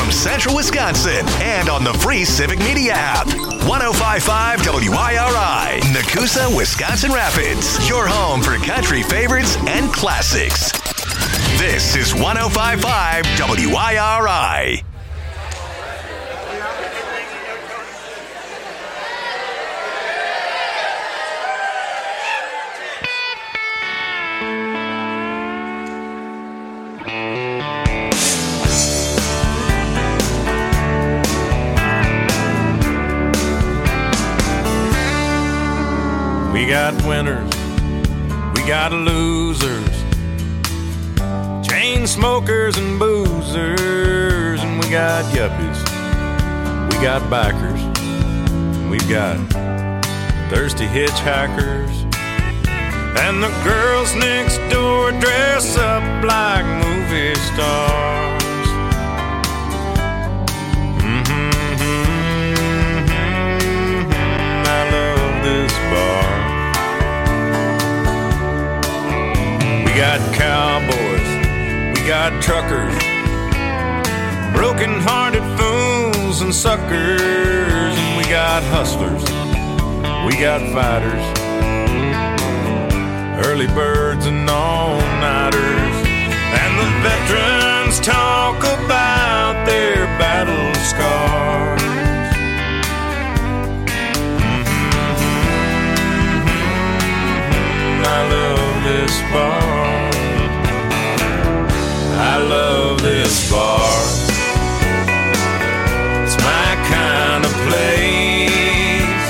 from Central Wisconsin and on the free Civic Media app. 105.5 WIRI, Nakusa, Wisconsin Rapids. Your home for country favorites and classics. This is 105.5 WIRI. We got winners, we got losers, chain smokers and boozers, and we got yuppies, we got bikers, and we've got thirsty hitchhikers, and the girls next door dress up like movie stars. I love this bar. We got cowboys, we got truckers, broken-hearted fools and suckers, and we got hustlers, we got fighters, early birds and all-nighters, and the veterans talk about their battle scars. I love this bar. I love this bar. It's my kind of place.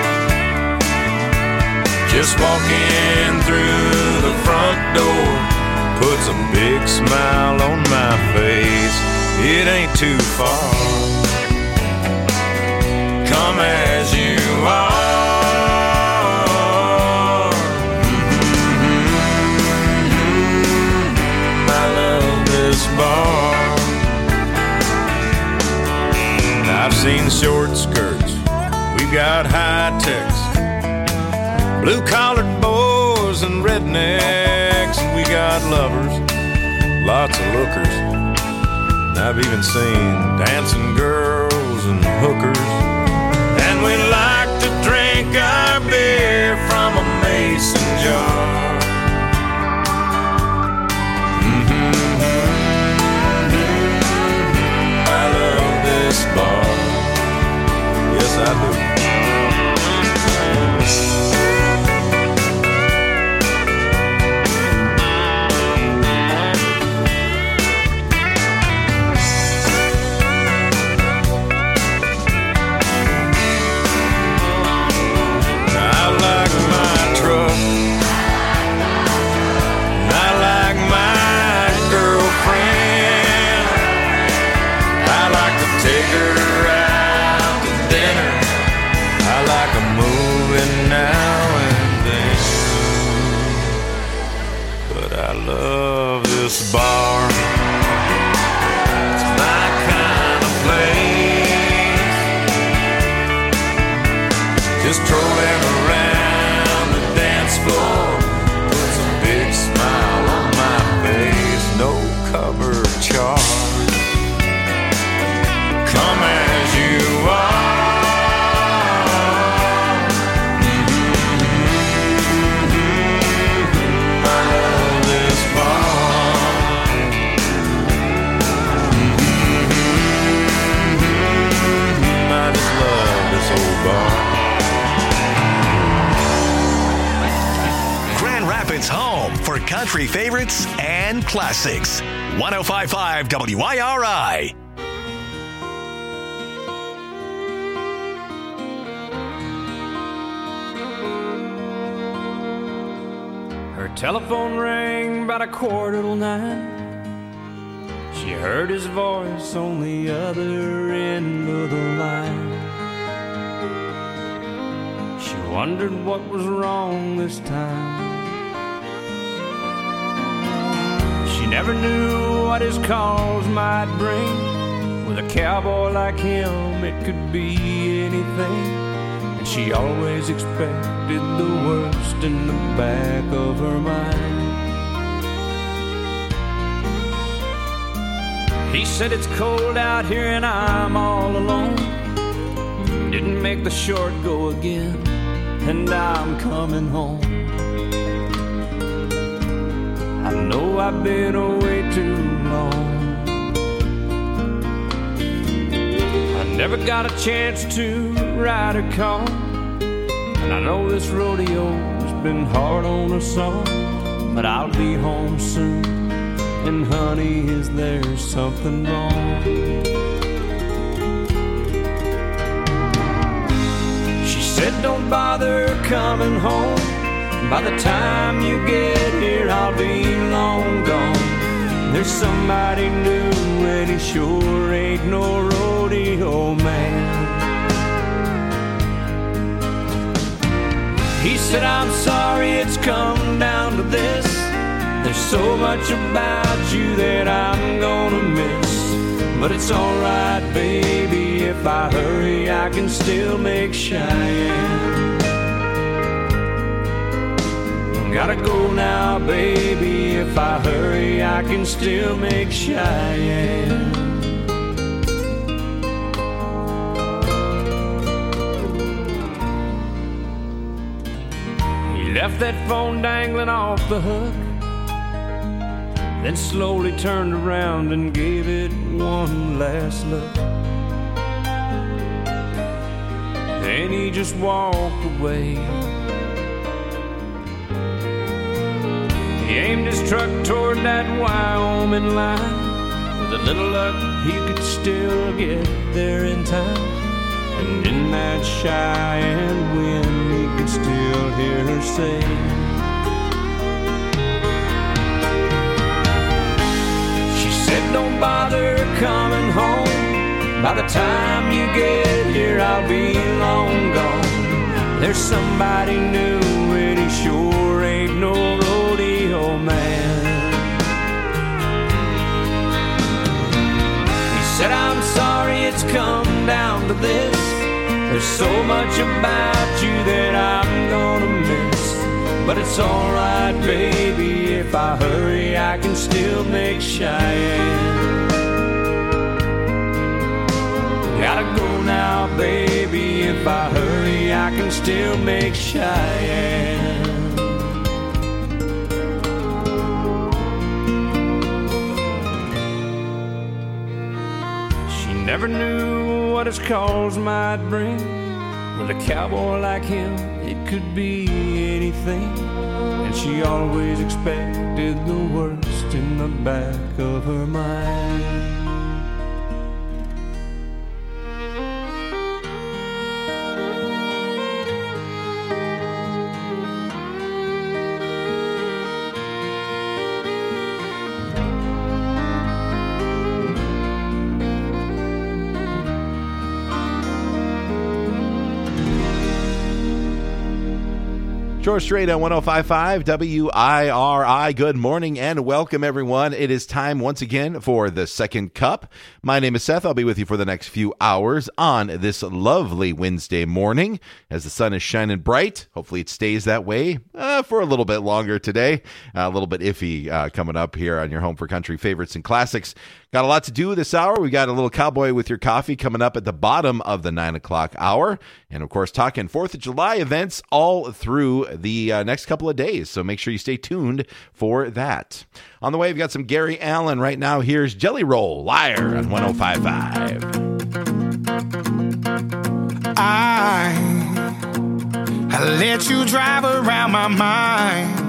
Just walking through the front door puts a big smile on my face. It ain't too far. Come as you are. Bar. I've seen short skirts, we've got high techs, blue-collared boys and rednecks, and we got lovers, lots of lookers, and I've even seen dancing girls and hookers, and we like to drink our beer from a mason jar. This bar, yes I do. I like my truck, I like my girlfriend, I like to take her out to dinner, I like a movie now and then, but I love this bar. It's my kind of place. Just trolling around the dance floor puts a big smile on my face. No cover charge. Come as you are. I love this bar. I just love this old bar. Grand Rapids' home for country favorites and classics. 105.5 WIRI. Telephone rang about 9:15. She heard his voice on the other end of the line. She wondered what was wrong this time. She never knew what his calls might bring. With a cowboy like him, it could be anything. She always expected the worst in the back of her mind. He said it's cold out here and I'm all alone. Didn't make the short go again, and I'm coming home. I know I've been away too long. I never got a chance to ride a car, and I know this rodeo's been hard on us all. But I'll be home soon, and honey, is there something wrong? She said don't bother coming home. By the time you get here, I'll be long gone. There's somebody new, and he sure ain't no rodeo man. He said, I'm sorry it's come down to this. There's so much about you that I'm gonna miss. But it's alright, baby, if I hurry, I can still make Cheyenne. Gotta go now, baby, if I hurry, I can still make Cheyenne. He left that phone dangling off the hook, then slowly turned around and gave it one last look. Then he just walked away. He aimed his truck toward that Wyoming line. With a little luck, he could still get there in time. And in that Cheyenne wind, he could still hear her say, she said, don't bother coming home. By the time you get here, I'll be long gone. There's somebody new, and he sure ain't no rodeo man. He said, I'm sorry it's come down to this. There's so much about you that I'm gonna miss. But it's alright, baby, if I hurry, I can still make Cheyenne. Gotta go now, baby, if I hurry, I can still make Cheyenne. She never knew what his calls might bring. With a cowboy like him, it could be anything. And she always expected the worst in the back of her mind. George Strait on 105.5 WIRI. Good morning and welcome, everyone. It is time once again for the Second Cup. My name is Seth. I'll be with you for the next few hours on this lovely Wednesday morning as the sun is shining bright. Hopefully it stays that way for a little bit longer today. A little bit iffy coming up here on your home for country favorites and classics. Got a lot to do this hour. We got a little Cowboy with Your Coffee coming up at the bottom of the 9 o'clock hour. And, of course, talking 4th of July events all through the next couple of days. So make sure you stay tuned for that. On the way, we've got some Gary Allan. Right now, here's Jelly Roll, Liar on 105.5. I let you drive around my mind.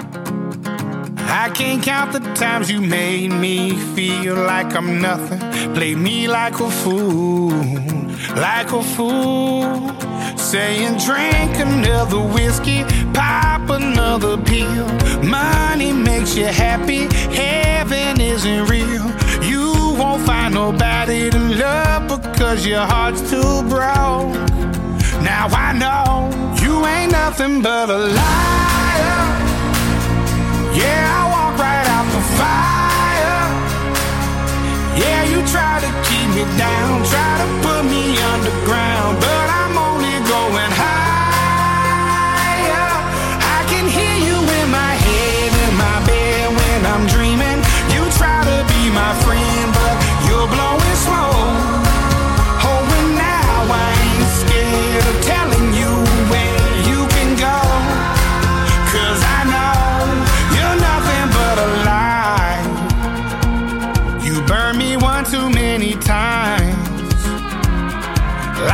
I can't count the times you made me feel like I'm nothing. Play me like a fool, like a fool. Saying drink another whiskey, pop another pill. Money makes you happy, heaven isn't real. You won't find nobody to love because your heart's too broke. Now I know you ain't nothing but a liar. Yeah, I walk right out the fire. Yeah, you try to keep me down, try to put me underground, but I'm only going higher. I can hear you in my head, in my bed when I'm dreaming. You try to be my friend, but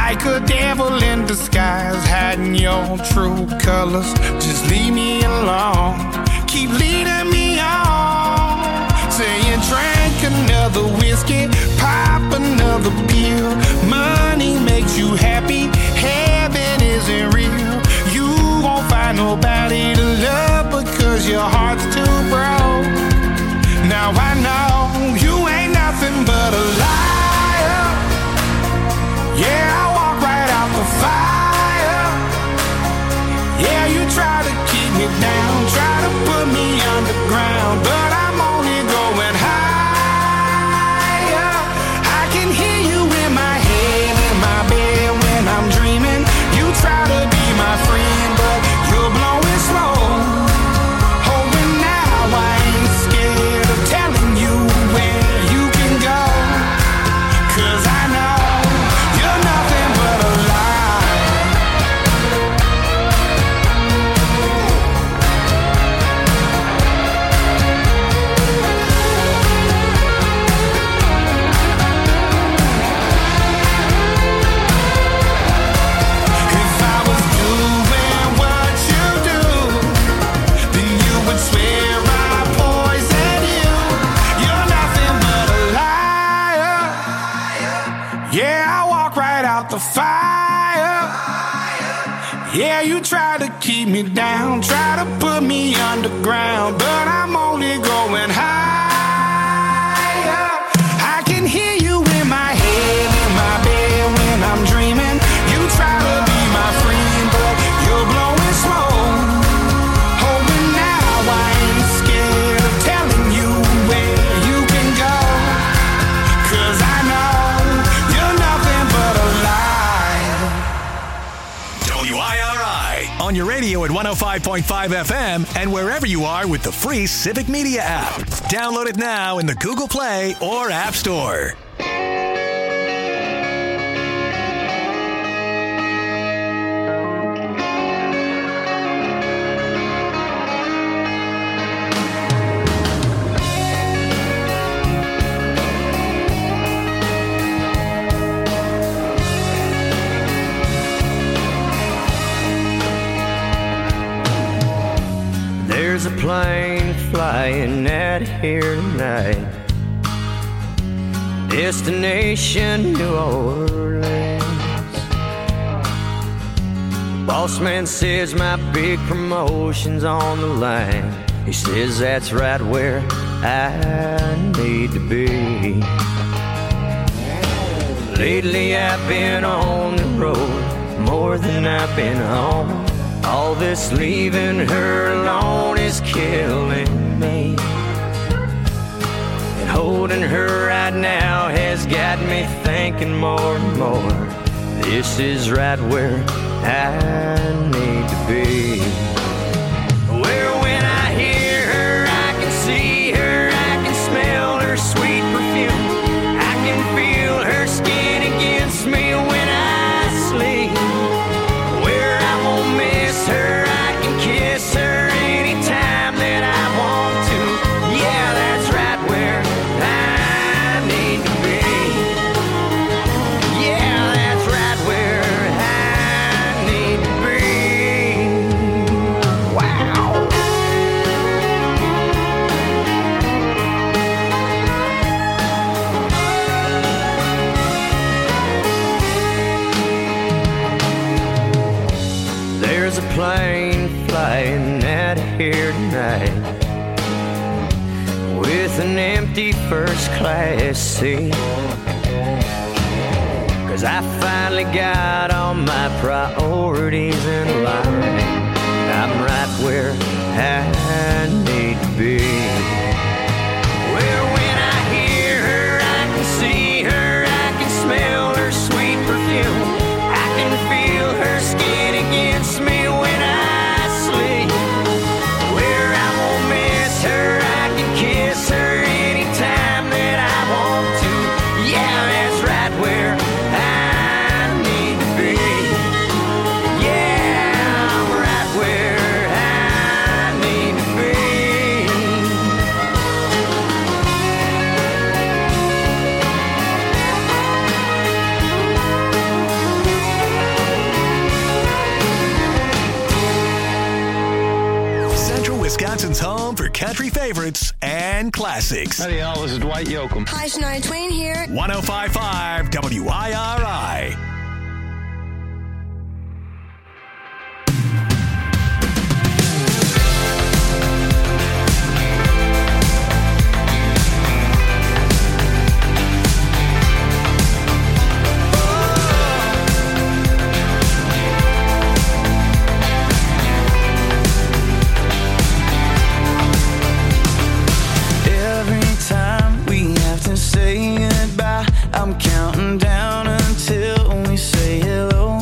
like a devil in disguise, hiding your true colors. Just leave me alone. Keep leading me on. Saying drink another whiskey, pop another pill. Money makes you happy, heaven isn't real. You won't find nobody to love because your heart's too broke. Now I know you ain't nothing but a liar. Yeah, I walk right out the fire. Yeah, you try to keep me down, try to put me underground, but I'm only going higher. I can hear you in my head, in my bed when I'm dreaming. You try to be my friend, but you're blowing smoke. Oh, and now I ain't scared of telling you where you can go, 'cause I know you're nothing but a lie. If I was doing what you do, then you would swear I poisoned you. You're nothing but a liar. Yeah, I walk right out the fire. Yeah, you try to keep me down, try to put me underground, but I'm only going higher. I can hear you in my head, in my bed when I'm dreaming. You try to be my friend, but you're blowing smoke. Oh, and now I ain't scared of telling you where you can go, 'cause I know you're nothing but a lie. WIRI on your radio at 105.5 FM and wherever you are with the free Civic Media app. Download it now in the Google Play or App Store. There's a plane flying out here tonight. Destination New Orleans. Boss man says my big promotion's on the line. He says that's right where I need to be. Lately I've been on the road more than I've been home. All this leaving her alone is killing me. And holding her right now has got me thinking more and more. This is right where I need to be. Where when I hear her, I can see her, I can smell her sweet perfume. I can feel her skin against me when I sleep. Where I won't miss her, I can kiss her anytime that I want to. Yeah, that's right where I need to be. Yeah, that's right where I need to be. Wow. There's a plane flying out here tonight with an empty first class seat. 'Cause I finally got all my priorities in line. I'm right where I need to be. Where when I hear her, I can see her, I can smell her sweet perfume. I can feel her skin against me when I sleep. Where I won't miss her, I can kiss her anytime that I want to. Yeah, that's right where I need to be. Yeah, I'm right where I need to be. country favorites and classics. Howdy, y'all. This is Dwight Yoakam. Hi, Shania Twain here. 105.5 WIRI. Say goodbye, I'm counting down until we say hello.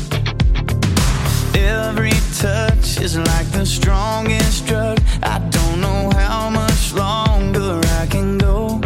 Every touch is like the strongest drug. I don't know how much longer I can go.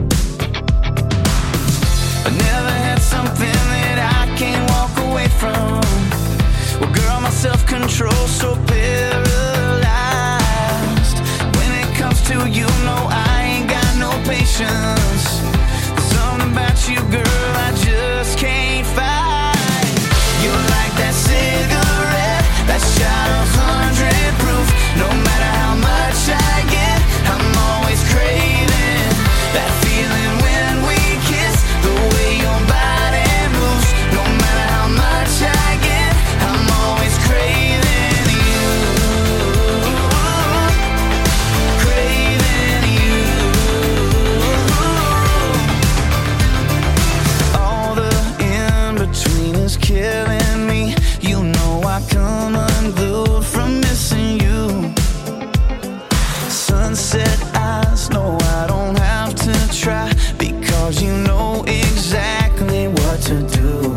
I never had something that I can't walk away from. Well, girl, my self-control's so paralyzed. When it comes to you, no, I ain't got no patience. About you, girl, I just can't fight. You're like that cigarette, that shot of 100 proof. No matter how much I get, I'm always craving that feeling when we kiss. The way your body moves. No matter how much I get, I'm always craving you. Craving you. Killing me, you know I come unglued from missing you. Sunset eyes, no, I don't have to try, because you know exactly what to do.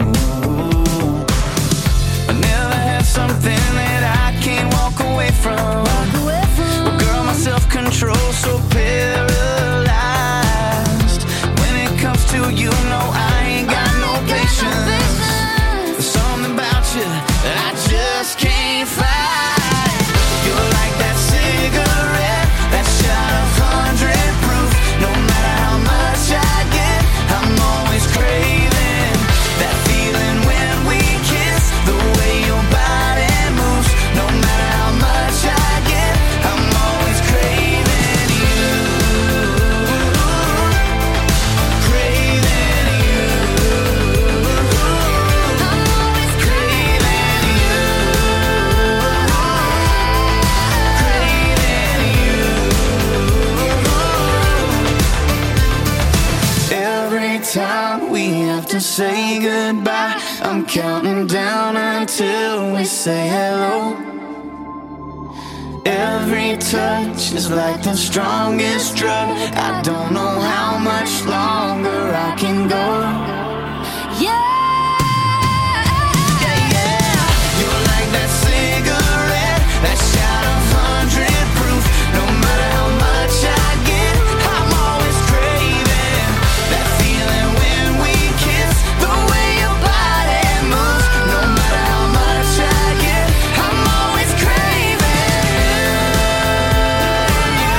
I never had something that I can't walk away from. Well, girl, my self-control's so paralyzed. When it comes to you, no, I ain't got no patience. I just can't fight. You're like that cigarette, that shot of 100 proof. No matter how much I get, I'm always craving that feeling when we kiss. The way your body moves. No matter how much I get, I'm always craving you. Craving you. Time we have to say goodbye, I'm counting down until we say hello. Every touch is like the strongest drug. I don't know how much longer I can go. You're like that cigarette, that shot of 100 proof. No matter how much I get, I'm always craving that feeling when we kiss. The way your body moves. No matter how much I get, I'm always craving you.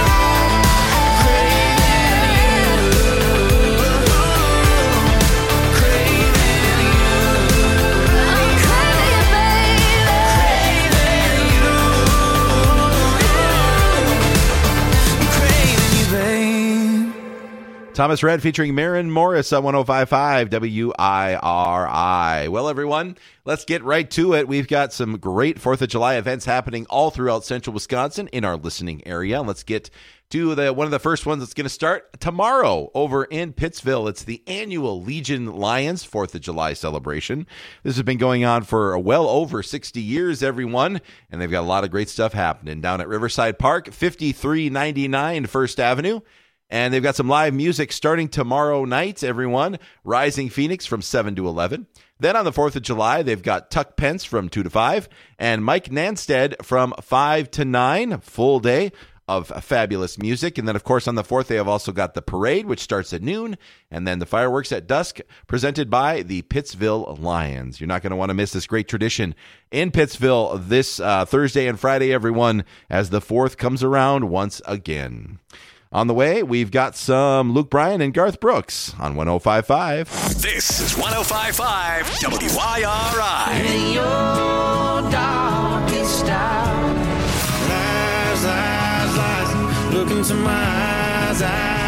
Thomas Rhett featuring Maren Morris on 105.5 WIRI. Well, everyone, let's get right to it. We've got some great 4th of July events happening all throughout central Wisconsin in our listening area. Let's get to one of the first ones that's going to start tomorrow over in Pittsville. It's the annual Legion Lions 4th of July celebration. This has been going on for well over 60 years, everyone, and they've got a lot of great stuff happening down at Riverside Park, 5399 First Avenue. And they've got some live music starting tomorrow night, everyone. Rising Phoenix from 7 to 11. Then on the 4th of July, they've got Tuck Pence from 2 to 5. And Mike Nanstead from 5 to 9. Full day of fabulous music. And then, of course, on the 4th, they have also got the parade, which starts at noon. And then the fireworks at dusk, presented by the Pittsville Lions. You're not going to want to miss this great tradition in Pittsville this Thursday and Friday, everyone, as the 4th comes around once again. On the way, we've got some Luke Bryan and Garth Brooks on 105.5. This is 105.5 WIRI. In your darkest hour. Lies, lies, lies. Look look into my eyes.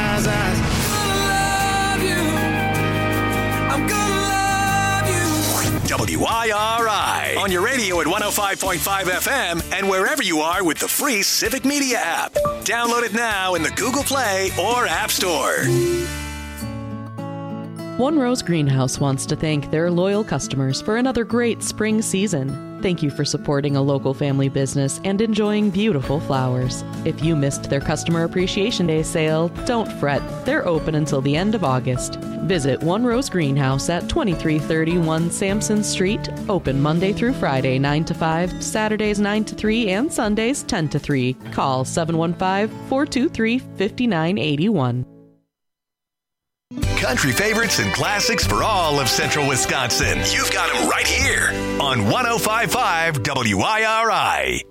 I'm gonna love you. WIRI on your radio at 105.5 FM and wherever you are with the free Civic Media app. Download it now in the Google Play or App Store. One Rose Greenhouse wants to thank their loyal customers for another great spring season. Thank you for supporting a local family business and enjoying beautiful flowers. If you missed their Customer Appreciation Day sale, don't fret. They're open until the end of August. Visit One Rose Greenhouse at 2331 Sampson Street, open Monday through Friday 9 to 5, Saturdays 9 to 3, and Sundays 10 to 3. Call 715-423-5981. Country favorites and classics for all of Central Wisconsin. You've got them right here on 105.5 WIRI.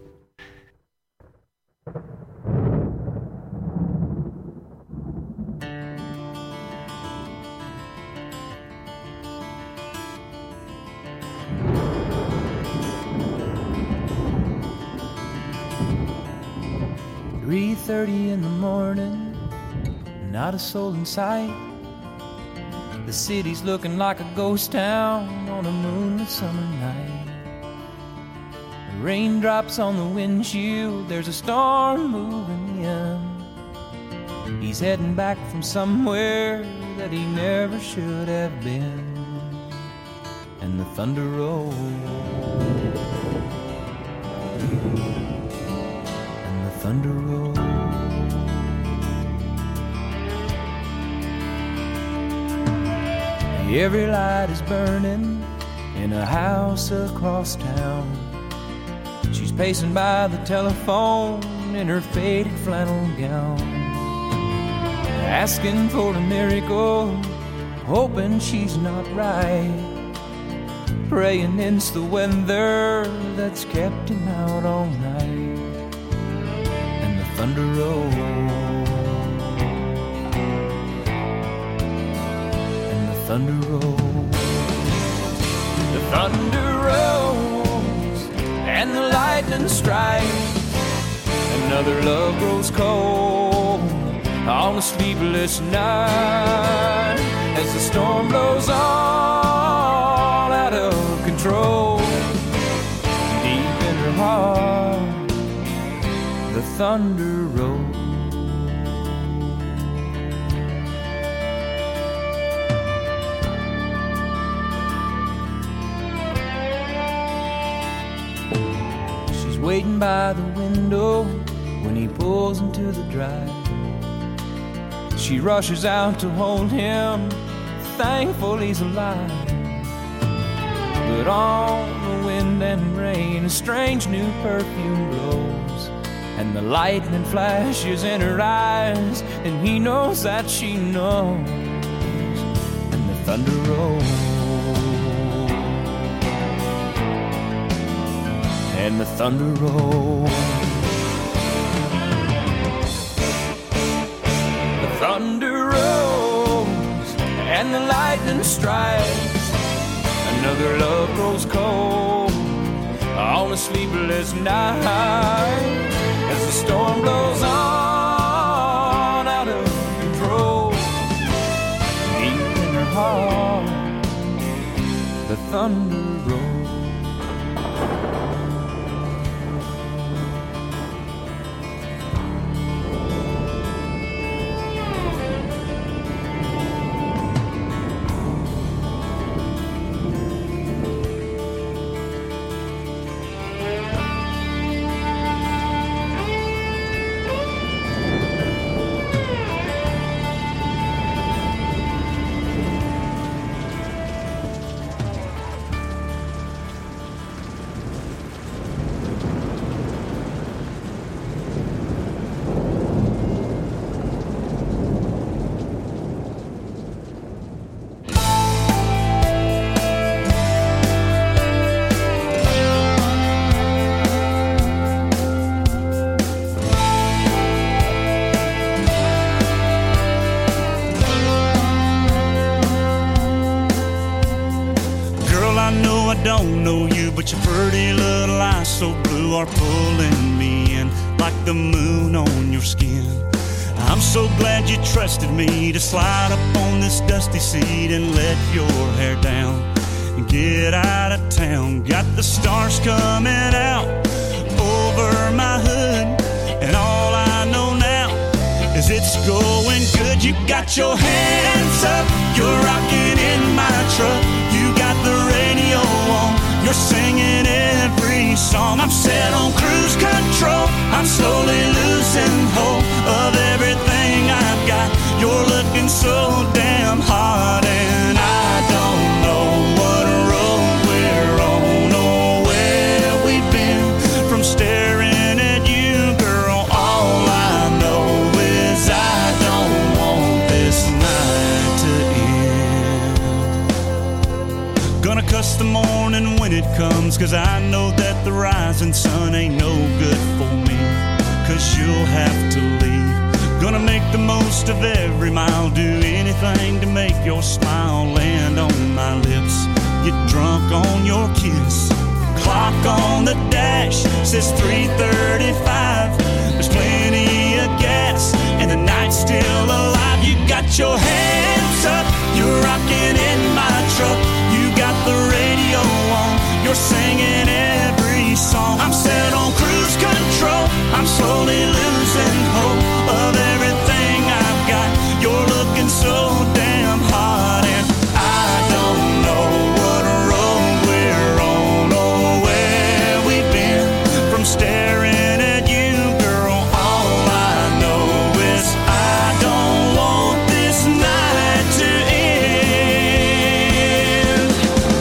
"3:30 in the morning, not a soul in sight. The city's looking like a ghost town on a moonlit summer night. Raindrops on the windshield, there's a storm moving in. He's heading back from somewhere that he never should have been. And the thunder rolls, and the thunder rolls. Every light is burning in a house across town. She's pacing by the telephone in her faded flannel gown, asking for a miracle, hoping she's not right, praying it's the weather that's kept him out all night. And the thunder rolls, thunder rolls, the thunder rolls, and the lightning strikes. Another love grows cold on a sleepless night as the storm blows all out of control. Deep in her heart, the thunder rolls. Waiting by the window when he pulls into the drive. She rushes out to hold him, thankful he's alive. But on the wind and rain, a strange new perfume blows, and the lightning flashes in her eyes, and he knows that she knows. And the thunder rolls, and the thunder rolls. The thunder rolls, and the lightning strikes. Another love grows cold on a sleepless night as the storm blows on out of control. Deep in her heart, the thunder rolls. Don't know you, but your pretty little eyes so blue are pulling me in like the moon on your skin. I'm so glad you trusted me to slide up on this dusty seat and let your hair down and get out of town. Got the stars coming out over my hood, and all I know now is it's going good. You got your hands up, you're rocking in my truck. You got the radio on, you're singing every song. I'm set on cruise control, I'm slowly losing hope of everything I've got. You're looking so damn hot, and I don't know what road we're on or where we've been from staring at you, girl. All I know is I don't want this night to end. Gonna cuss the morning when it comes, 'cause I know that the rising sun ain't no good for me, 'cause you'll have to leave. Gonna make the most of every mile, do anything to make your smile land on my lips, get drunk on your kiss. Clock on the dash says 3:35. There's plenty of gas and the night's still alive. You got your hands up, you're rocking in my truck. You got the radio on, you're singing every song. I'm set on cruise control, I'm slowly losing hope of everything I've got. You're looking so damn hot, and I don't know what road we're on or where we've been from staring at you, girl. All I know is I don't want this night to end.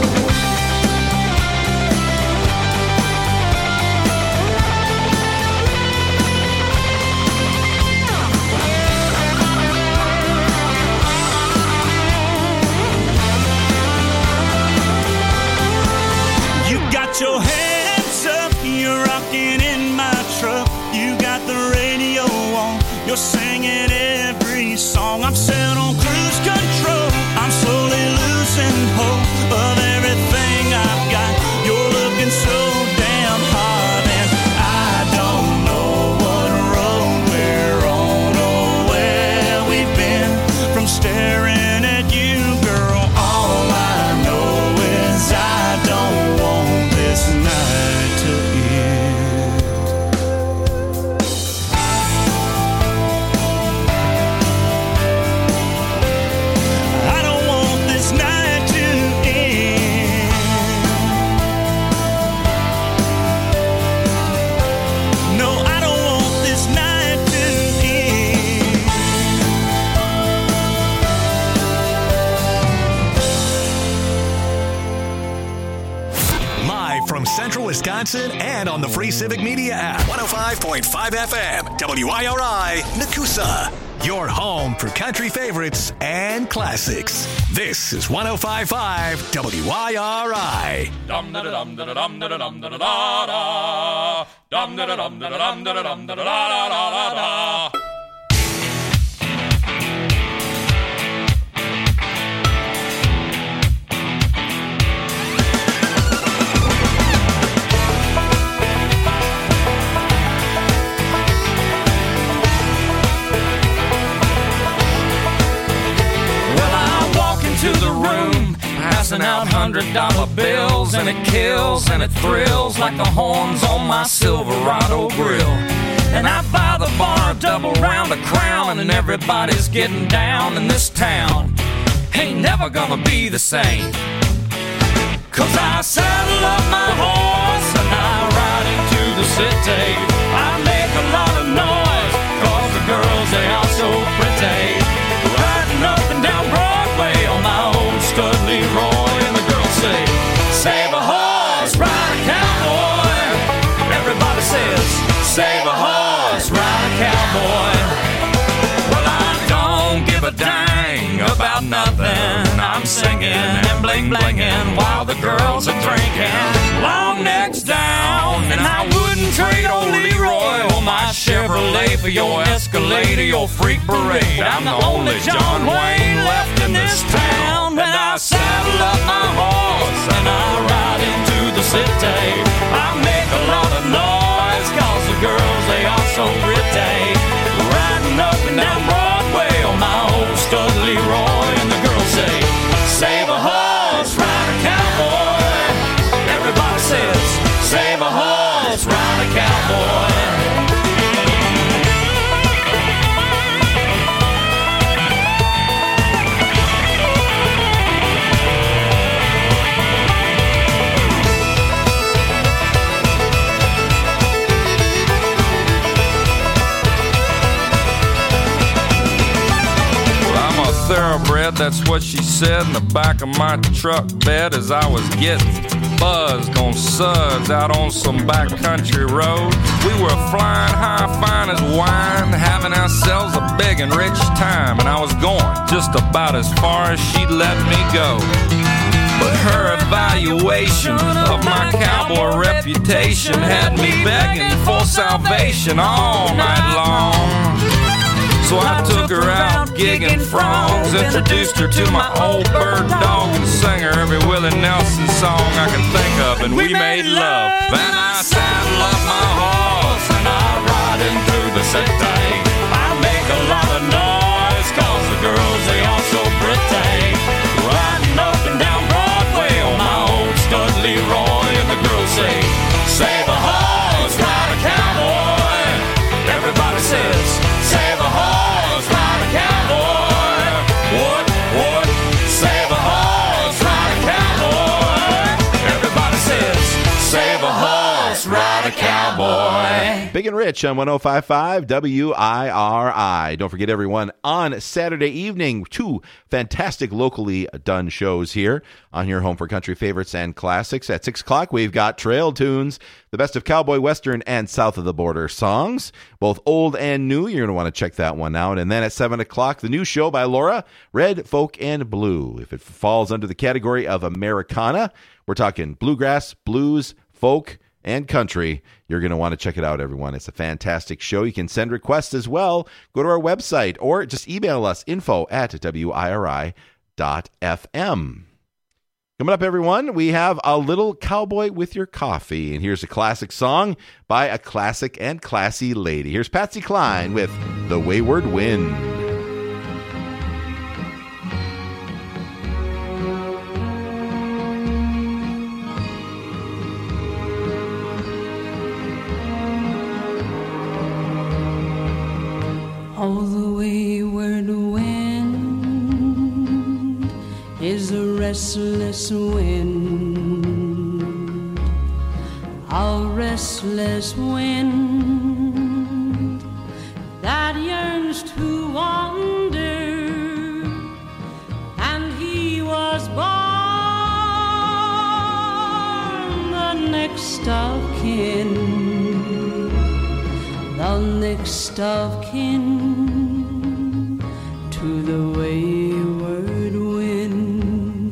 You got your hands up, you're rocking in my truck. You got the radio on, you're singing every song. I'm set on cruise control, I'm slowly losing hope of everything I've got. You're looking so damn hot, and I don't know what road we're on or where we've been from staring at you, girl. All I know is I don't want this night to end. I don't want this night to end. No, I don't want this night to end. Live from Central Wisconsin and on the Free Civic Media app. 105.5 FM, WIRI, Nakusa. Your home for country favorites and classics. This is 105.5 WIRI. Dum da da dum da da dum da da dum da da da. Dum da da dum da da dum da da dum da da da da da. Well, I walk into the room, passing out $100 bills, and it kills and it thrills like the horns on my Silverado grill. And I buy the bar a double round of Crown, and everybody's getting down in this town. Ain't never gonna be the same, 'cause I saddle up my horse and I ride into the city. I make a lot of noise, 'cause the girls, they are so pretty. Riding up and down Broadway on my old stud Leroy, and the girls say, save a horse, ride a cowboy. Everybody says, save a horse, ride a cowboy. Well, I don't give a dang about nothing. I'm singing and bling-blinging while the girls are drinking. Long necks down, and I wouldn't trade old Leroy or my Chevrolet for your Escalade or your freak parade. I'm the only John Wayne left in this town. And I saddle up my horse and I ride into the city. I make a lot of noise, 'cause the girls, they are so pretty. Riding up and down bed, that's what she said in the back of my truck bed as I was getting buzzed on suds out on some backcountry road. We were flying high, fine as wine, having ourselves a big and rich time, and I was going just about as far as she'd let me go. But her evaluation of my cowboy reputation had me begging for salvation all night long. So I took her out gigging frogs, introduced her to my old bird dog, and sang her every Willie Nelson song I could think of, and we made love. And I saddle up my horse and I ride him through the city. I make a lot of noise, cause the girls, they all so pretty. Riding up and down Broadway on my old stud Leroy, and the girls say, save a horse, ride a cowboy. Everybody says, save a horse, ride a cowboy. What? Save a horse, ride a cowboy. Everybody says, save a horse, ride a cowboy. Big and Rich on 105.5 WIRI. Don't forget, everyone, on Saturday evening, 2 fantastic locally done shows here on your home for country favorites and classics. At 6 o'clock, we've got Trail Tunes, the best of cowboy, western, and south of the border songs, both old and new. You're going to want to check that one out. And then at 7 o'clock, the new show by Laura, Red, Folk, and Blue. If it falls under the category of Americana, we're talking bluegrass, blues, folk, and country. You're going to want to check it out, everyone. It's a fantastic show. You can send requests as well. Go to our website or just email us, info@wiri.fm. Coming up, everyone, we have a little cowboy with your coffee. And here's a classic song by a classic and classy lady. Here's Patsy Cline with The Wayward Wind. Oh, the wayward wind is a restless wind, a restless wind that yearns to wander, and he was born the next of kin, the next of kin to the wayward wind.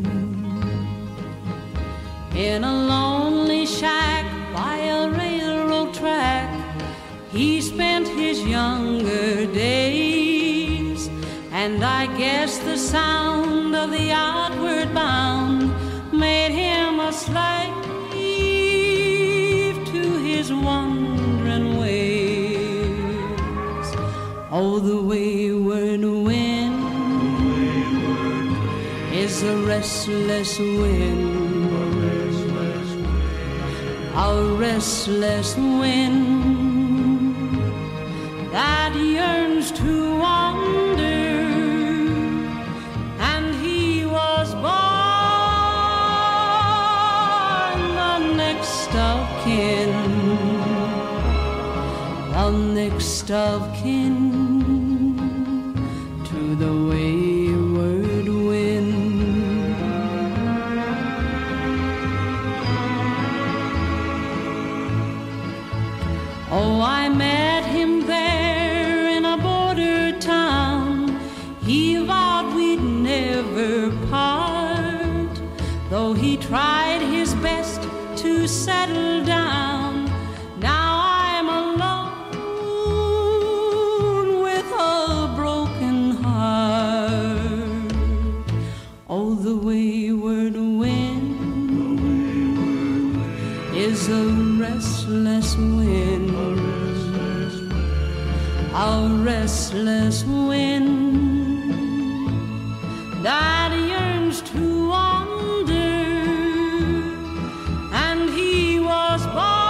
In a lonely shack by a railroad track, he spent his younger days, and I guess the sound of the outward bound made him a slave to his wandering ways. Oh, the wayward wind is a restless wind, a restless wind that yearns to wander, and he was born the next of kin, the next of kin to the wayward wind. Oh, I met him there in a border town. He vowed we'd never part, though he tried his best to settle down. Now I'm alone with a broken heart. Oh, the wayward wind is a restless wind, a restless wind that yearns to wander, and he was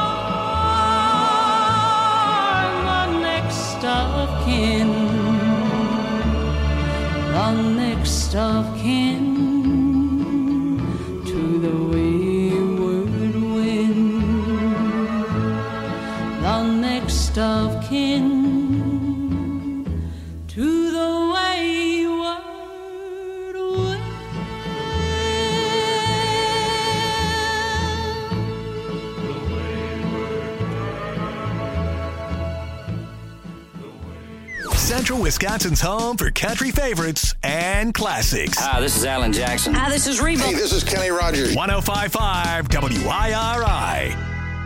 born the next of kin, the next of kin to the wayward wind, the next of kin to the wayward wind. Central Wisconsin's home for country favorites and classics. Hi, this is Alan Jackson. Hi, this is Reba. Hey, this is Kenny Rogers. 105.5 WIRI.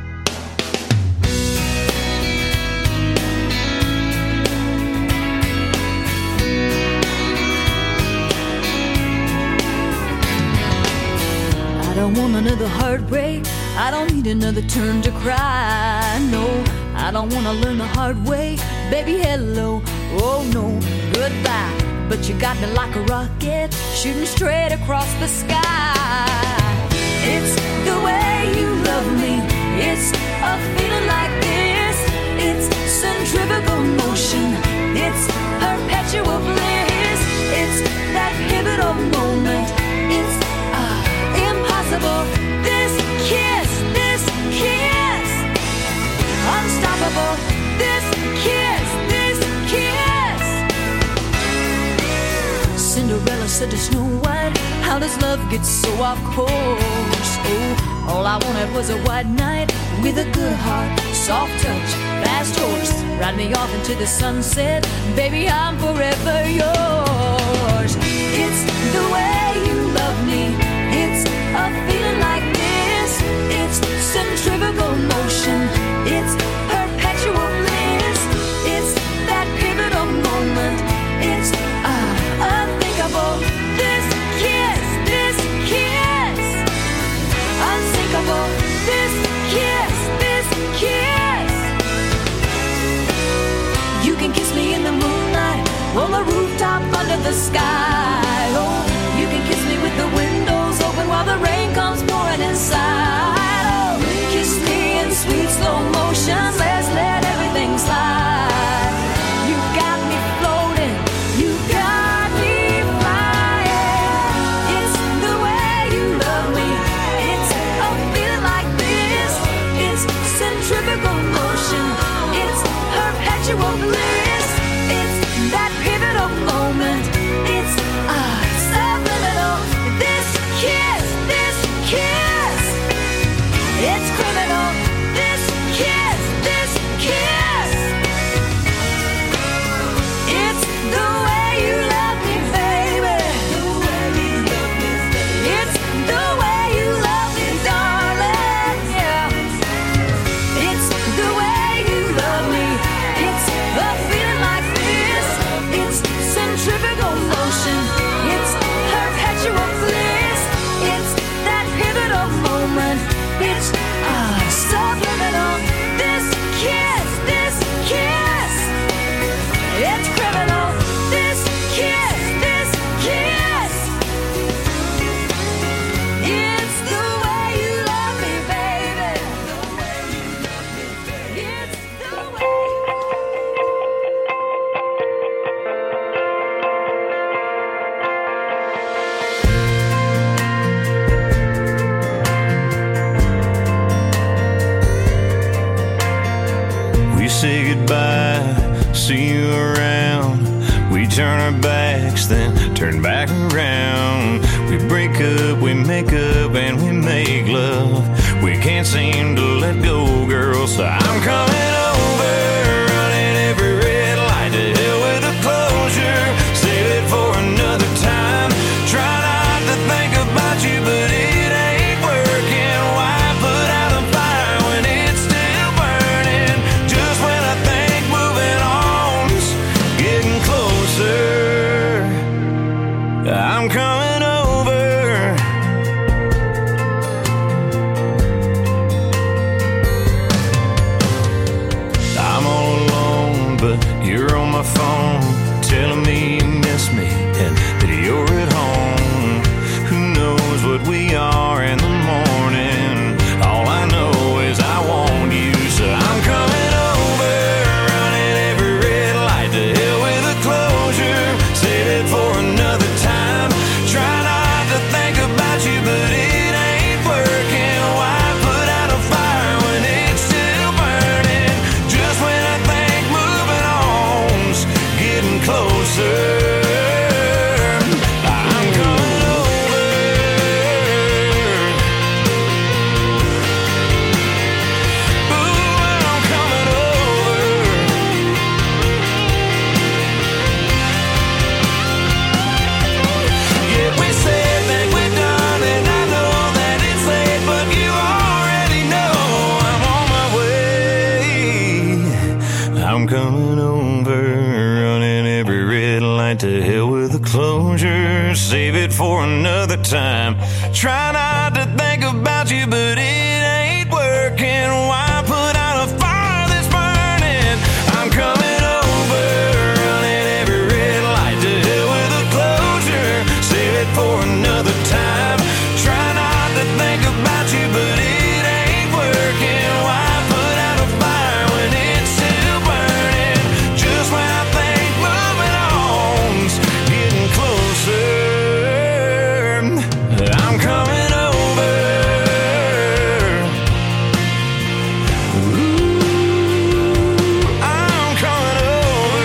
I don't want another heartbreak. I don't need another turn to cry. No, I don't want to learn the hard way. Baby, hello. Oh, no, goodbye. But you got me like a rocket, shooting straight across the sky. It's the way you love me. It's a feeling like this. It's centrifugal motion. It's perpetual bliss. It's that pivotal moment. It's impossible. This kiss, unstoppable. This kiss. Cinderella said to Snow White, how does love get so off course? Oh, all I wanted was a white knight with a good heart, soft touch, fast horse. Ride me off into the sunset, baby, I'm forever yours. It's the way you love me. It's a feeling like this. It's centrifugal motion. It's perpetual bliss. It's that pivotal moment. It's unthinkable. This kiss, unsinkable. This kiss. You can kiss me in the moonlight, on the rooftop under the sky. Oh, you can kiss me with the windows open while the rain comes pouring inside. Oh, kiss me in sweet slow motion. Let's let everything slide. You got me floating. You got me flying. It's the way you love me. It's a feeling like this. It's centrifugal motion. It's perpetual bliss. It's that pivotal moment. It's subliminal. This kiss. It's criminal. This kiss. It's the way you love me, baby. It's the way you love me, darling. Yeah. It's the way you love me. It's a feeling like this. It's centrifugal motion. It's perpetual bliss. It's that pivotal moment. It's subliminal. This kiss. It's criminal. This kiss. It's the way you love me, baby. It's the way. We say goodbye, see you around. We turn our backs, then turn back around. We break up, we make up, and we make love. We can't seem to let go, girl, so I'm coming over, running every red light. To hell with the closure, save it for another time. Try not to think about you, but it ain't working. Why put out a fire when it's still burning? Just when I think moving on's getting closer, I'm coming over. coming over, running every red light to hell with the closure. Save it for another time. Try not to think about you, but it ain't working. Why put out a fire that's burning? I'm coming over, running every red light to hell with the closure. Save it for another time. Try not to think about you, but it ain't working. Why put out a fire when it's still burning? Just when I think moving on's getting closer, I'm coming over. Ooh, I'm coming over.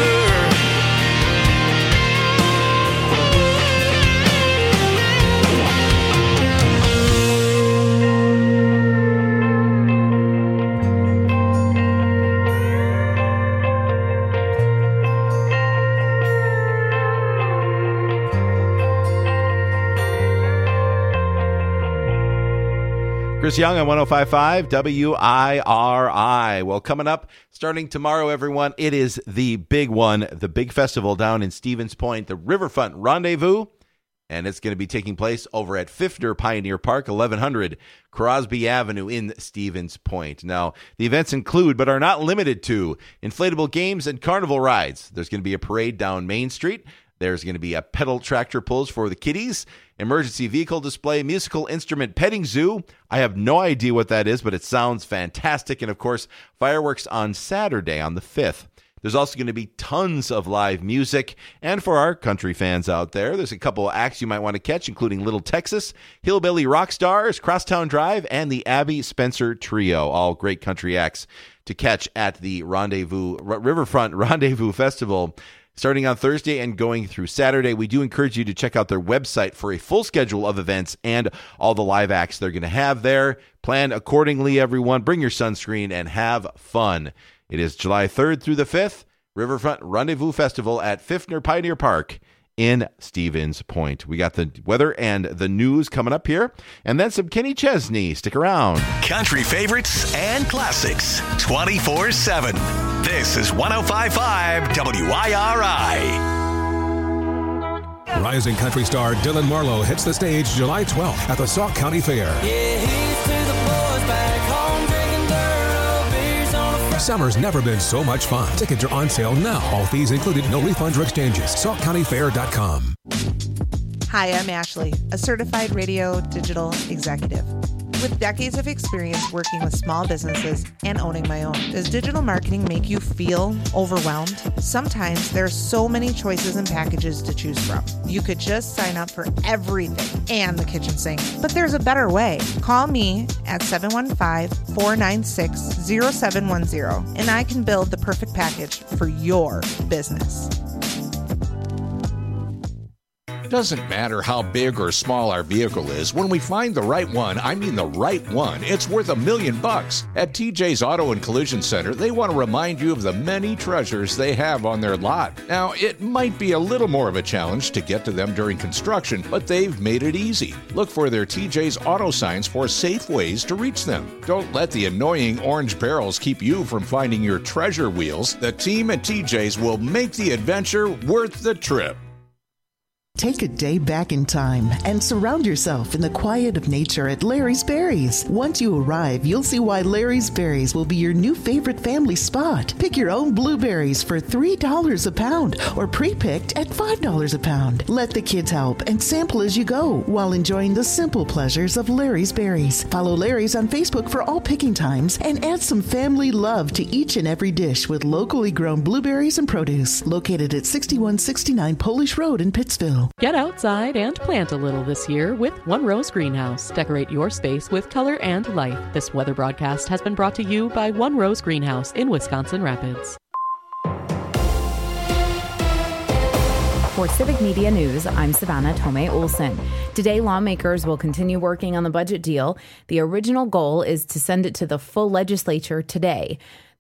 Chris Young on 105.5 WIRI. Well, coming up, starting tomorrow, everyone, it is the big one, the big festival down in Stevens Point, the Riverfront Rendezvous, and it's going to be taking place over at Fifner Pioneer Park, 1100 Crosby Avenue in Stevens Point. Now, the events include, but are not limited to, inflatable games and carnival rides. There's going to be a parade down Main Street. There's going to be a pedal tractor pulls for the kiddies, emergency vehicle display, musical instrument petting zoo. I have no idea what that is, but it sounds fantastic. And, of course, fireworks on Saturday on the 5th. There's also going to be tons of live music. And for our country fans out there, there's a couple of acts you might want to catch, including Little Texas, Hillbilly Rock Stars, Crosstown Drive, and the Abby Spencer Trio. All great country acts to catch at the Riverfront Rendezvous Festival, starting on Thursday and going through Saturday. We do encourage you to check out their website for a full schedule of events and all the live acts they're going to have there. Plan accordingly, everyone. Bring your sunscreen and have fun. It is July 3rd through the 5th, Riverfront Rendezvous Festival at Fifner Pioneer Park in Stevens Point. We got the weather and the news coming up here, and then some Kenny Chesney. Stick around. Country favorites and classics 24/7. This is 105.5 WIRI. Rising country star Dylan Marlowe hits the stage July 12th at the Sauk County Fair. Yeah, he's to the boys back home drinking thorough beers on a Friday. Summer's never been so much fun. Tickets are on sale now. All fees included, no refunds or exchanges. SaukCountyFair.com. Hi, I'm Ashley, a certified radio digital executive. With decades of experience working with small businesses and owning my own, does digital marketing make you feel overwhelmed? Sometimes there are so many choices and packages to choose from. You could just sign up for everything and the kitchen sink. But there's a better way. Call me at 715-496-0710 and I can build the perfect package for your business. It doesn't matter how big or small our vehicle is. When we find the right one, I mean the right one, it's worth $1 million. At TJ's Auto and Collision Center, they want to remind you of the many treasures they have on their lot. Now, it might be a little more of a challenge to get to them during construction, but they've made it easy. Look for their TJ's Auto signs for safe ways to reach them. Don't let the annoying orange barrels keep you from finding your treasure wheels. The team at TJ's will make the adventure worth the trip. Take a day back in time and surround yourself in the quiet of nature at Larry's Berries. Once you arrive, you'll see why Larry's Berries will be your new favorite family spot. Pick your own blueberries for $3 a pound or pre-picked at $5 a pound. Let the kids help and sample as you go while enjoying the simple pleasures of Larry's Berries. Follow Larry's on Facebook for all picking times and add some family love to each and every dish with locally grown blueberries and produce. Located at 6169 Polish Road in Pittsville. Get outside and plant a little this year with One Rose Greenhouse. Decorate your space with color and life. This weather broadcast has been brought to you by One Rose Greenhouse in Wisconsin Rapids. For Civic Media News, I'm Savannah Tomei Olson. Today, lawmakers will continue working on the budget deal. The original goal is to send it to the full legislature today.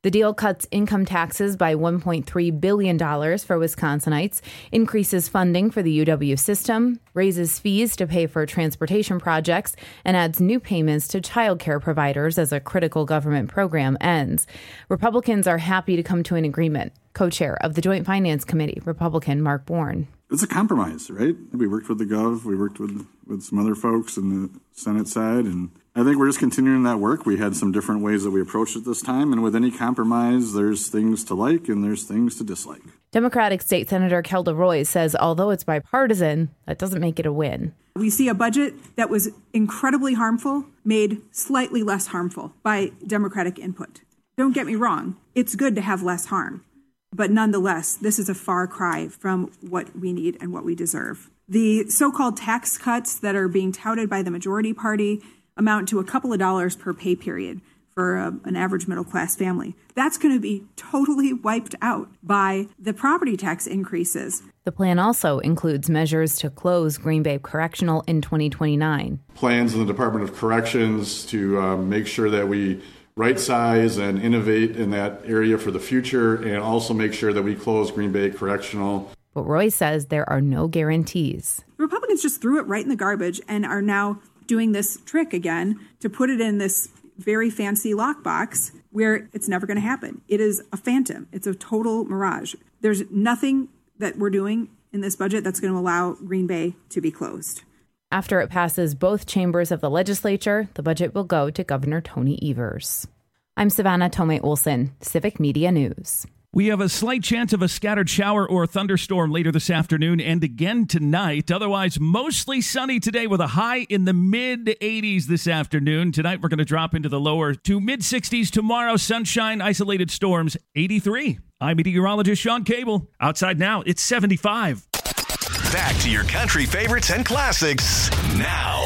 The deal cuts income taxes by $1.3 billion for Wisconsinites, increases funding for the UW system, raises fees to pay for transportation projects, and adds new payments to child care providers as a critical government program ends. Republicans are happy to come to an agreement. Co-chair of the Joint Finance Committee, Republican Mark Bourne. It's a compromise, right? We worked with the Gov, we worked with some other folks in the Senate side, and I think we're just continuing that work. We had some different ways that we approached it this time, and with any compromise, there's things to like and there's things to dislike. Democratic State Senator Kelda Roy says although it's bipartisan, that doesn't make it a win. We see a budget that was incredibly harmful, made slightly less harmful by Democratic input. Don't get me wrong, it's good to have less harm. But nonetheless, this is a far cry from what we need and what we deserve. The so-called tax cuts that are being touted by the majority party amount to a couple of dollars per pay period for an average middle-class family. That's going to be totally wiped out by the property tax increases. The plan also includes measures to close Green Bay Correctional in 2029. Plans in the Department of Corrections to make sure that we right size and innovate in that area for the future, and also make sure that we close Green Bay Correctional. But Roy says there are no guarantees. Republicans just threw it right in the garbage and are now doing this trick again to put it in this very fancy lockbox where it's never going to happen. It is a phantom. It's a total mirage. There's nothing that we're doing in this budget that's going to allow Green Bay to be closed. After it passes both chambers of the legislature, the budget will go to Governor Tony Evers. I'm Savannah Tomei Olson, Civic Media News. We have a slight chance of a scattered shower or thunderstorm later this afternoon and again tonight. Otherwise, mostly sunny today with a high in the mid-80s this afternoon. Tonight, we're going to drop into the lower to mid-60s. Tomorrow, sunshine, isolated storms, 83. I'm meteorologist Sean Cable. Outside now, it's 75. Back to your country favorites and classics now.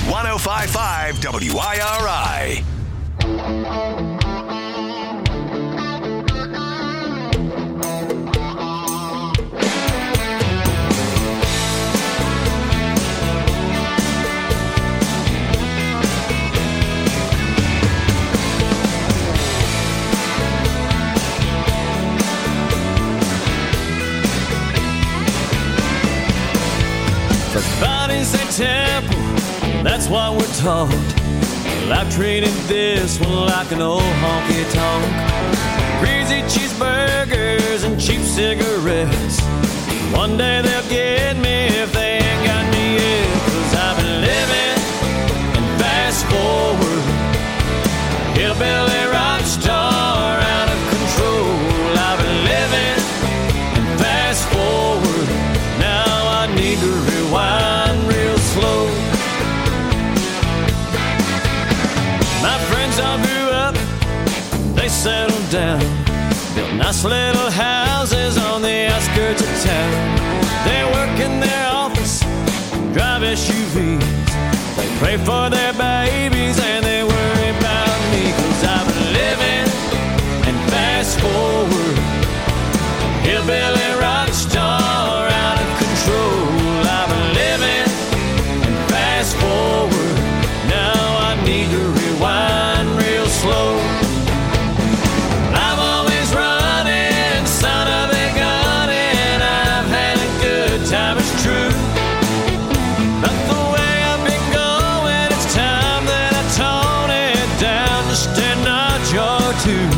105.5 WIRI. Body's a temple, that's what we're taught. Well, I've treated this one like an old honky-tonk. Greasy cheeseburgers and cheap cigarettes. One day they'll get me if they ain't got me yet. 'Cause I've been living and fast forward. Hillbilly rock star out of control. I've been living and fast forward. Now I need to rewind real slow. My friends all grew up, they settled down, built nice little houses on the outskirts of town. They work in their office, drive SUVs, they pray for their babies and they worry about me. 'Cause I've been living and fast forward. Hillbilly rock star out of control. I've been living and fast forward. Now I need to rewind real slow. I'm always running, son of a gun, and I've had a good time, it's true. But the way I've been going, it's time that I tone it down just a notch or two.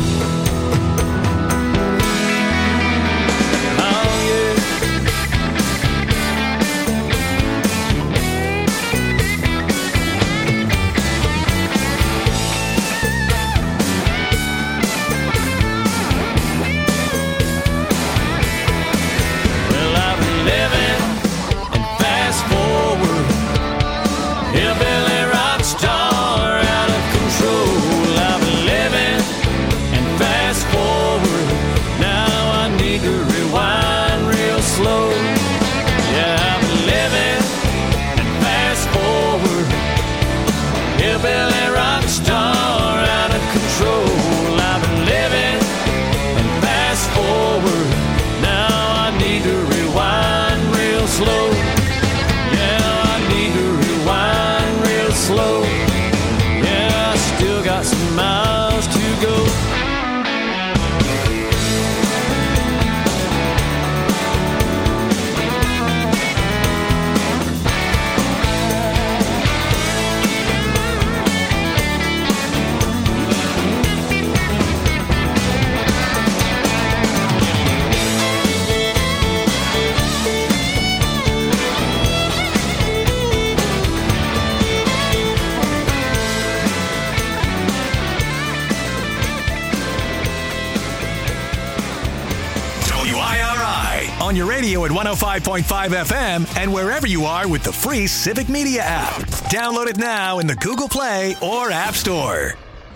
on your radio at 105.5 FM and wherever you are with the free Civic Media app. Download it now in the Google Play or App Store.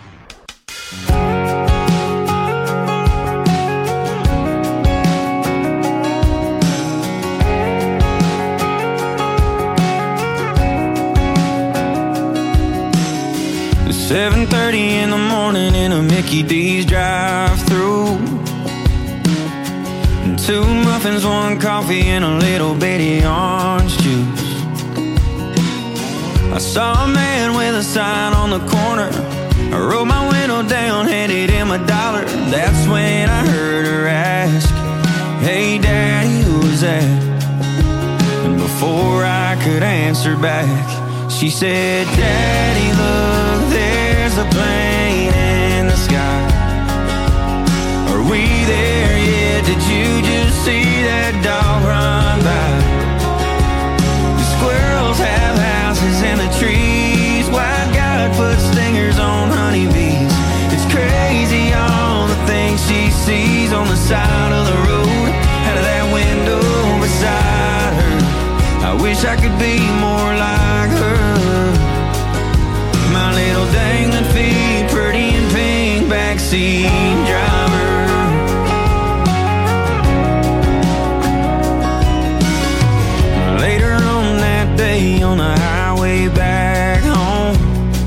It's 7:30 in the morning in a Mickey D's drive-thru. And 2 muffins, 1 coffee, and a little bitty orange juice. I saw a man with a sign on the corner. I rolled my window down, handed him $1. That's when I heard her ask, "Hey Daddy, who's that?" And before I could answer back, she said, "Daddy, look, there's a plane in the sky. Are we there yet? Did you just see that dog run by? The squirrels have houses in the trees. White God put stingers on honeybees. It's crazy all the things she sees on the side of the road, out of that window beside her. I wish I could be more like her. My little dangling feet, pretty and pink, backseat driver." Later on that day on the highway back home,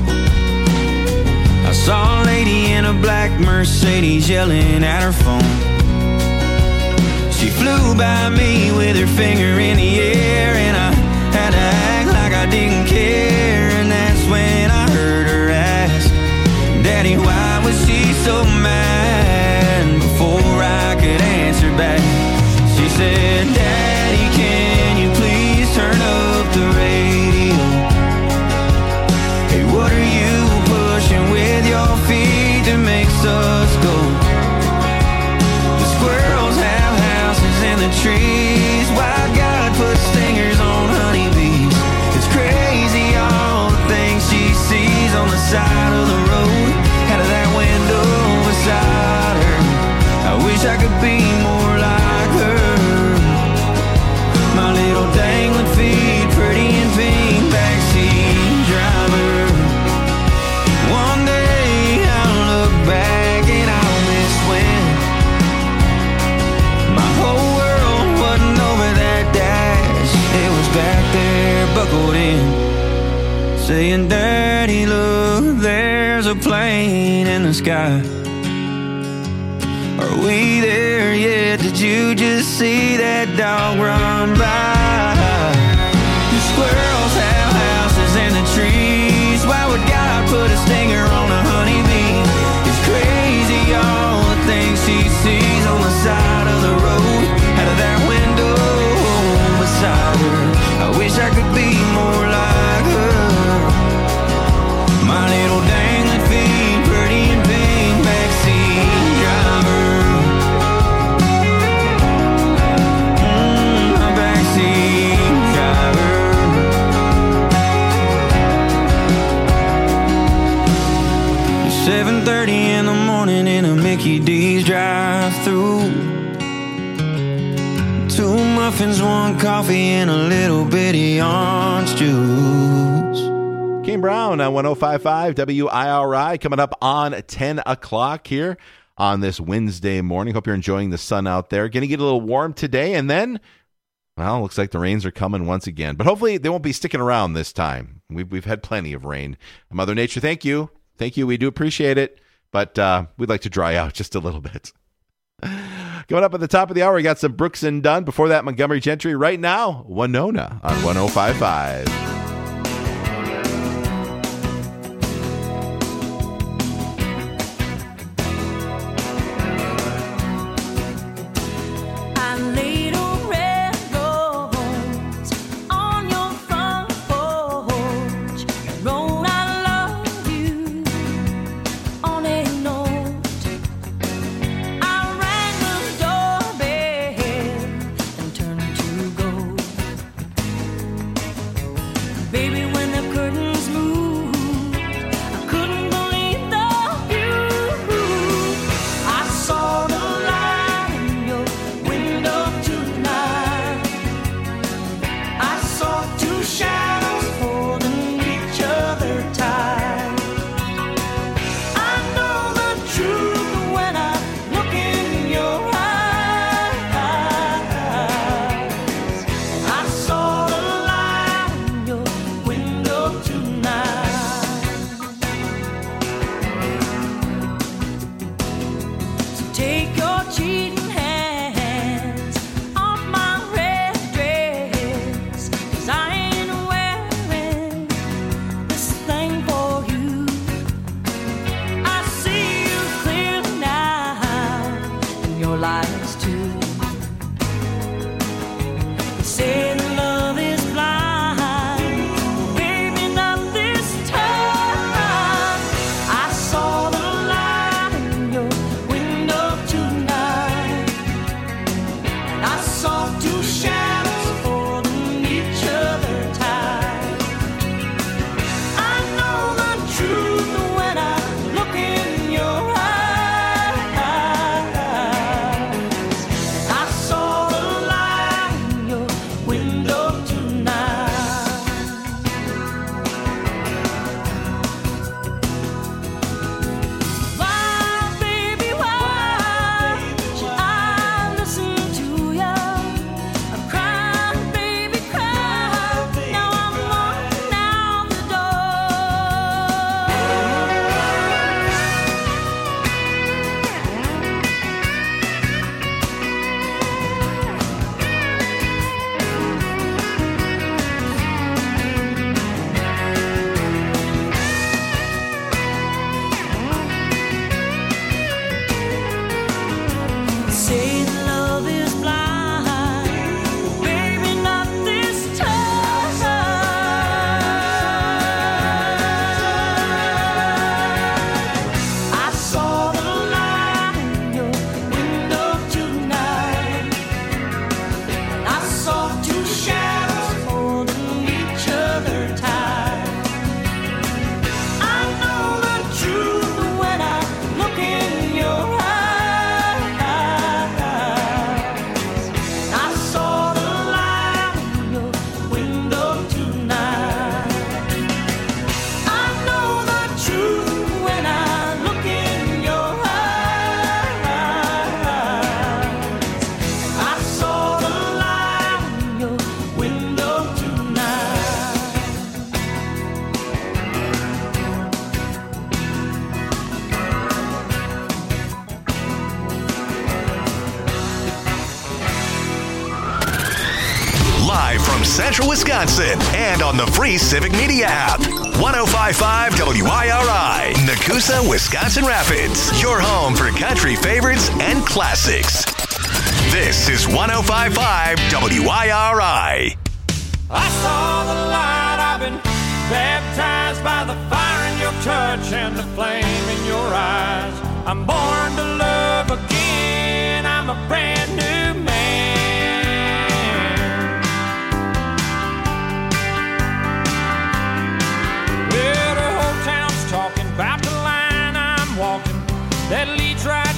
I saw a lady in a black Mercedes yelling at her phone. She flew by me with her finger in the air, and I had to act like I didn't care. And that's when I heard her ask, "Daddy, why was she so mad?" Before I could answer back, she said, "Daddy, can you please turn up the radio? Hey, what are you pushing with your feet that makes us go? The squirrels have houses in the trees. Why God put stingers on honeybees? It's crazy all the things she sees on the side of the road, out of that window beside her. I wish I could be more like her. My little dangling feet, pretty and pink, backseat driver. One day I'll look back and I'll miss when my whole world wasn't over that dash. It was back there buckled in, saying, "Daddy, look, there's a plane in the sky. Are we there yet? Did you just see that dog run by? The squirrels have houses in the trees. Why would God put a stinger on a honeybee? It's crazy all the things she sees on the side of the road, out of that window beside her. I wish I could be more like her. My little dangling feet, pretty and pink, backseat driver." My backseat driver. 7:30 in the morning in a Mickey D's drive-thru. 2 muffins, 1 coffee, and a little bitty orange juice. Kane Brown on 105.5 WIRI coming up on 10 o'clock here on this Wednesday morning. Hope you're enjoying the sun out there. Going to get a little warm today, and then, well, looks like the rains are coming once again. But hopefully they won't be sticking around this time. We've had plenty of rain. Mother Nature, thank you. Thank you. We do appreciate it. But we'd like to dry out just a little bit. Coming up at the top of the hour, we got some Brooks and Dunn. Before that, Montgomery Gentry. Right now, Winona on 105.5. from Central Wisconsin and on the free Civic Media app. 105.5 WIRI, Nakusa, Wisconsin Rapids. Your home for country favorites and classics. This is 105.5 WIRI. I saw the light, I've been baptized by the fire in your touch and the flame in your eyes. I'm born to love again, I'm a brand new man. Well, the whole town's talking about the line I'm walking that leads right